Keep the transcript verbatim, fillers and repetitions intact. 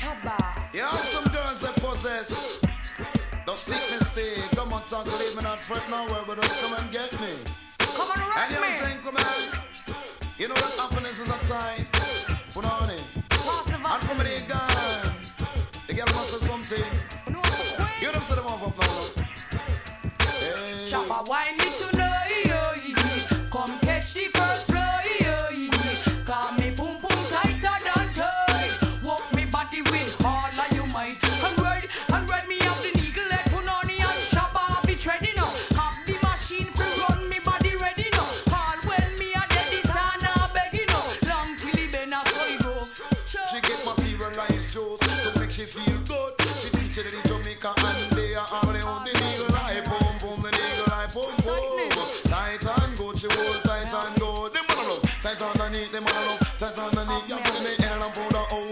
You have some girls that possess. Don't sleep me stay. Come on, talk, leave me not fret nowhere, but just come and get me. Come on, rock and you know what I'm me. saying, come on. You know that happiness is a time. Put on it. And from the gun, the girl must say something. You don't say them off up now. Hey. Shabba wine me tonight. Come catch the first flight. Call me boom boom tighter than tight. Walk me body with all of you might. And ride, and ride me up the eagle like Punani and Shabba be treading up. Have the machine for run me body ready now. All when me a dead this time now begging up. Long till he been a so he go. She get materialized juice to make she feel